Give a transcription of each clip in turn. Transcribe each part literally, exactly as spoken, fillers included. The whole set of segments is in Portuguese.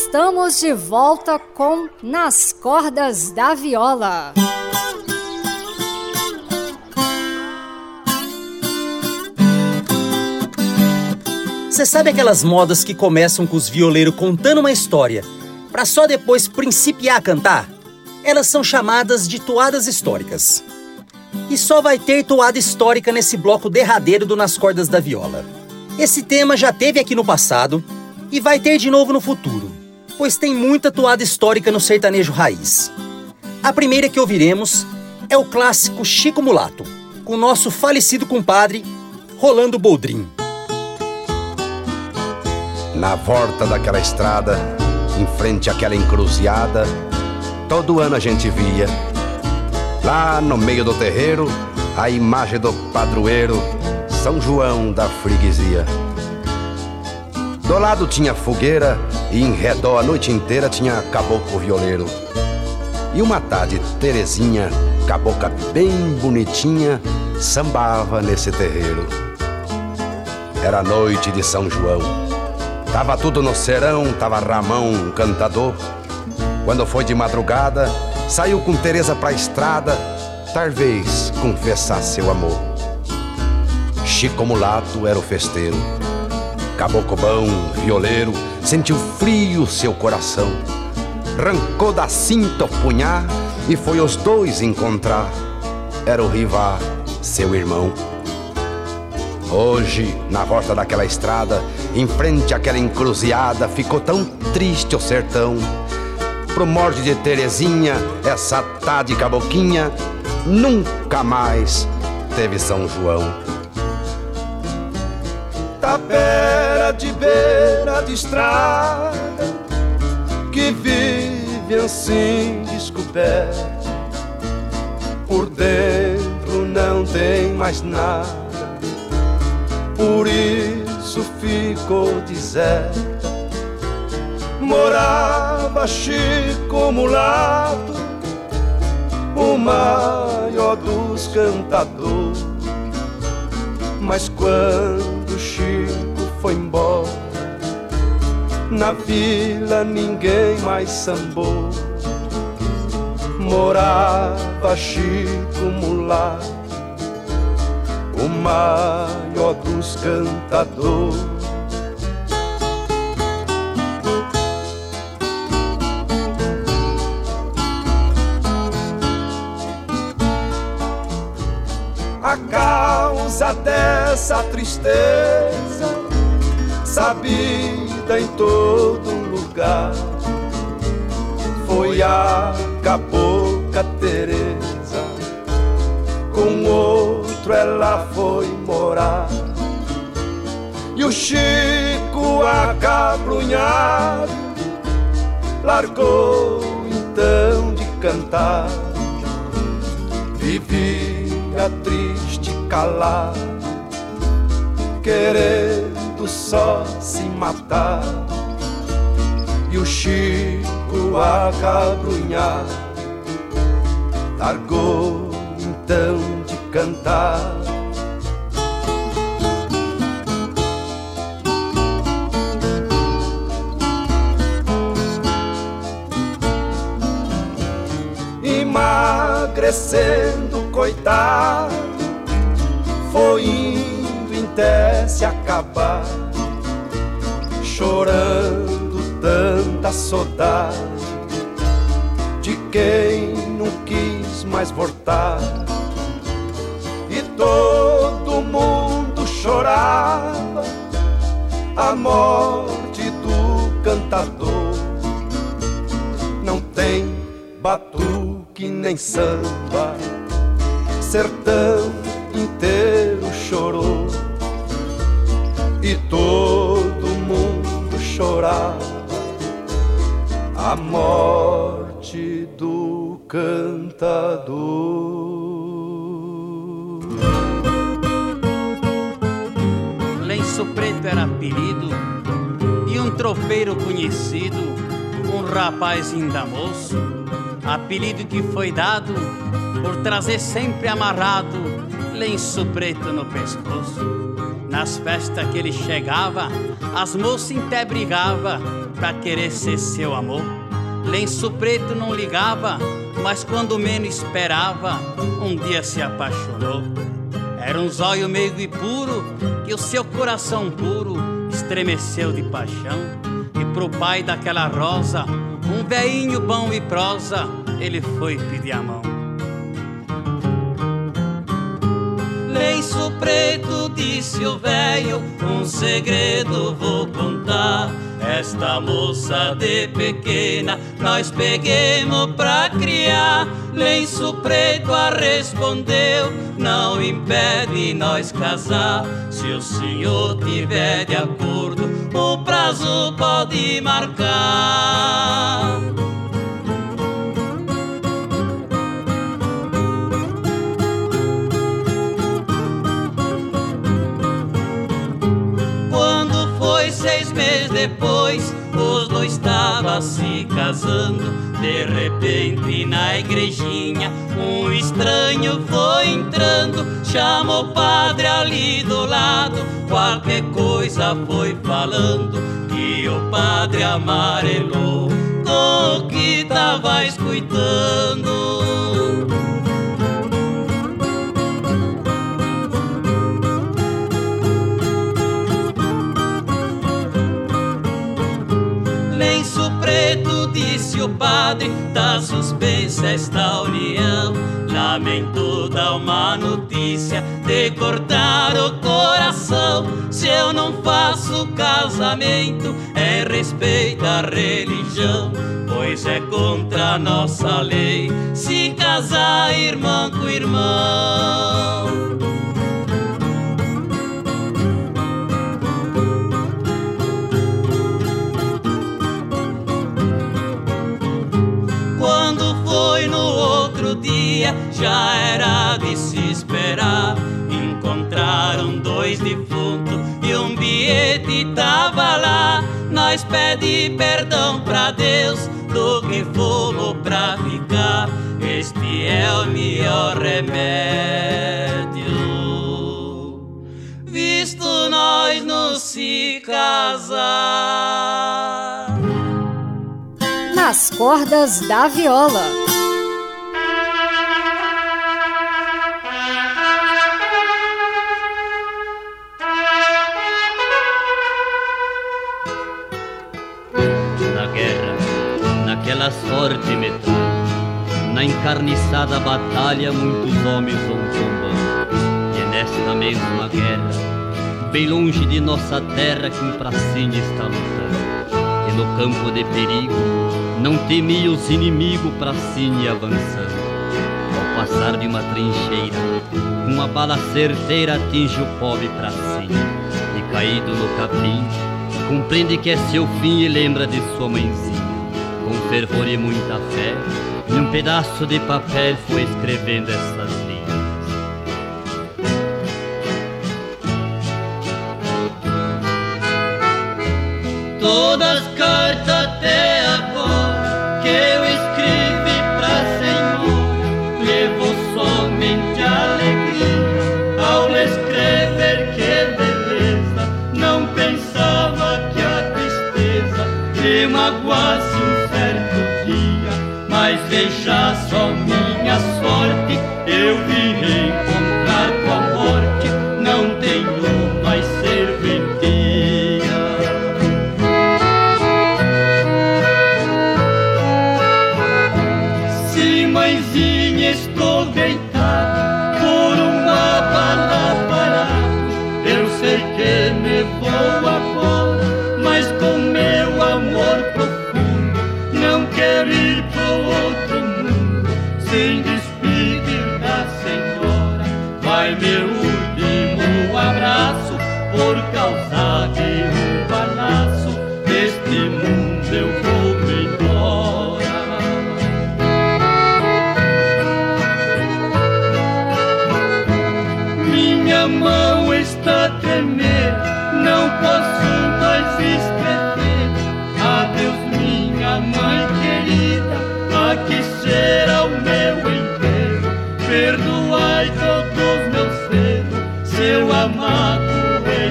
estamos de volta com Nas Cordas da Viola. Você sabe aquelas modas que começam com os violeiros contando uma história, pra só depois principiar a cantar? Elas são chamadas de toadas históricas. E só vai ter toada histórica nesse bloco derradeiro do Nas Cordas da Viola. Esse tema já teve aqui no passado e vai ter de novo no futuro, pois tem muita toada histórica no sertanejo raiz. A primeira que ouviremos é o clássico Chico Mulato, com o nosso falecido compadre Rolando Boldrin. Na volta daquela estrada, em frente àquela encruzilhada, todo ano a gente via, lá no meio do terreiro, a imagem do padroeiro, São João da freguesia. Do lado tinha fogueira e em redor a noite inteira tinha caboclo violeiro. E uma tarde Terezinha, cabocla bem bonitinha, sambava nesse terreiro. Era noite de São João. Tava tudo no serão, tava Ramão, um cantador. Quando foi de madrugada, saiu com Teresa pra estrada, talvez confessar seu amor. Chico Mulato era o festeiro, caboclo bom, violeiro, sentiu frio seu coração. Arrancou da cinta o punhar e foi os dois encontrar. Era o Rivá, seu irmão. Hoje, na volta daquela estrada, em frente àquela encruzilhada, ficou tão triste o sertão. Pro morte de Terezinha, essa tarde caboquinha, nunca mais teve São João. Tapera de beira de estrada, que vive assim descoberto, por dentro não tem mais nada, por isso ficou deserta. Morava Chico Mulato, o maior dos cantadores. Mas quando Chico foi embora, na vila ninguém mais sambou. Morava Chico Mulato, o maior dos cantadores. A causa dessa tristeza, sabida em todo lugar, foi a cabocla Teresa. Com outro ela foi morar, e o Chico acabrunhado largou então de cantar. Vivia triste calado, querendo só se matar. E o Chico acabrunhado largou então de cantar. Emagrecendo, coitado, foi indo em até se acabar, chorando tanta saudade de quem não quis mais voltar. E todo mundo chorava a morte do cantador. Não tem batuque nem samba, sertão inteiro chorou. E todo mundo chorava a morte do cantador. Lenço Preto era apelido e um tropeiro conhecido, um rapaz ainda moço, apelido que foi dado por trazer sempre amarrado lenço preto no pescoço. Nas festas que ele chegava, as moças até brigava pra querer ser seu amor. Lenço Preto não ligava, mas quando menos esperava, um dia se apaixonou. Era um zóio meigo e puro, que o seu coração puro estremeceu de paixão. E pro pai daquela rosa, um veinho bom e prosa, ele foi pedir a mão. Lenço Preto, disse o velho, um segredo vou contar. Esta moça de pequena nós peguemos pra criar. Lenço Preto a respondeu, não impede nós casar. Se o senhor tiver de acordo, o prazo pode marcar. Seis meses depois, os dois estavam se casando. De repente na igrejinha, um estranho foi entrando. Chamou o padre ali do lado, qualquer coisa foi falando. E o padre amarelou com o que tava escutando. Lenço Preto, disse o padre, tá suspensa esta união. Lamento dar uma notícia de cortar o coração. Se eu não faço casamento, é respeito à religião, pois é contra a nossa lei se casar irmão com irmão. Foi no outro dia, já era de se esperar. Encontraram dois defuntos e um bilhete tava lá. Nós pede perdão pra Deus do que fomos pra ficar. Este é o melhor remédio, visto nós não se casar. Nas cordas da viola. Na guerra, naquela sorte metal, na encarniçada batalha, muitos homens vão tombando. E é nesta mesma guerra, bem longe de nossa terra, que um pracinha está lutando. E no campo de perigo não temia os inimigos, pracinha avançando. Ao passar de uma trincheira, uma bala certeira atinge o pobre pracinha. E caído no capim, compreende que é seu fim e lembra de sua mãezinha. Com fervor e muita fé, em um pedaço de papel foi escrevendo essas linhas. Todas as cartas até agora que eu escrevi pra Senhora, levou somente alegria ao escrever, que beleza. Não pensava que a tristeza me magoasse um certo dia, mas veja só minha sorte, eu vim encontrar com a morte, não tenho mais serventia. Mãezinha, estou deitado por uma bala parada. Eu sei que me vou agora, mas com meu amor profundo não quero ir pro outro mundo sem despedir da senhora. Vai meu último abraço, por causa de um balaço, deste mundo eu vou me embora. Minha mão está a tremer, não posso mais escrever. Adeus, minha mãe querida, aqui será o meu enterro. Perdoai todos meus erros, seu amado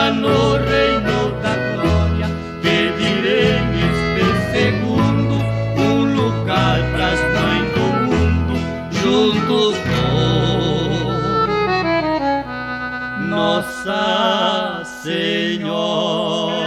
lá no reino da glória, pedirei neste segundo um lugar pras mães do mundo, juntos com Nossa Senhora.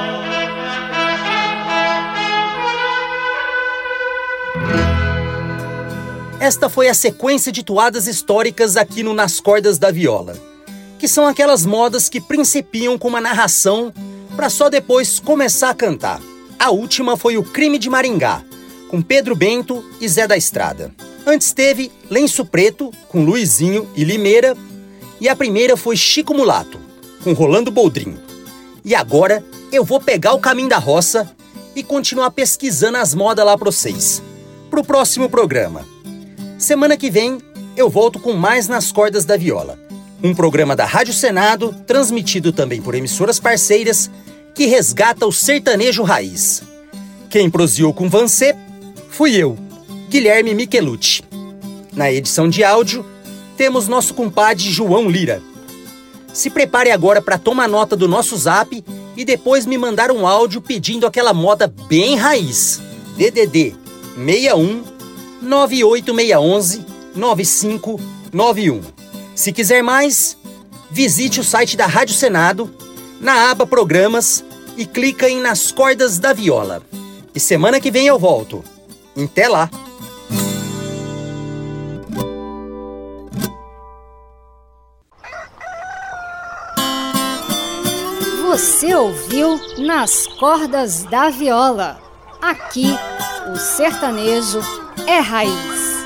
Esta foi a sequência de toadas históricas aqui no Nas Cordas da Viola, que são aquelas modas que principiam com uma narração para só depois começar a cantar. A última foi o Crime de Maringá, com Pedro Bento e Zé da Estrada. Antes teve Lenço Preto, com Luizinho e Limeira, e a primeira foi Chico Mulato, com Rolando Boldrin. E agora eu vou pegar o caminho da roça e continuar pesquisando as modas lá para vocês, pro próximo programa. Semana que vem eu volto com mais Nas Cordas da Viola, um programa da Rádio Senado, transmitido também por emissoras parceiras, que resgata o sertanejo raiz. Quem proseou com você fui eu, Guilherme Michelucci. Na edição de áudio, temos nosso compadre João Lira. Se prepare agora para tomar nota do nosso zap e depois me mandar um áudio pedindo aquela moda bem raiz. D D D seis um nove oito seis um nove cinco nove um. Se quiser mais, visite o site da Rádio Senado, na aba Programas, e clica em Nas Cordas da Viola. E semana que vem eu volto. Até lá! Você ouviu Nas Cordas da Viola. Aqui, o sertanejo é raiz.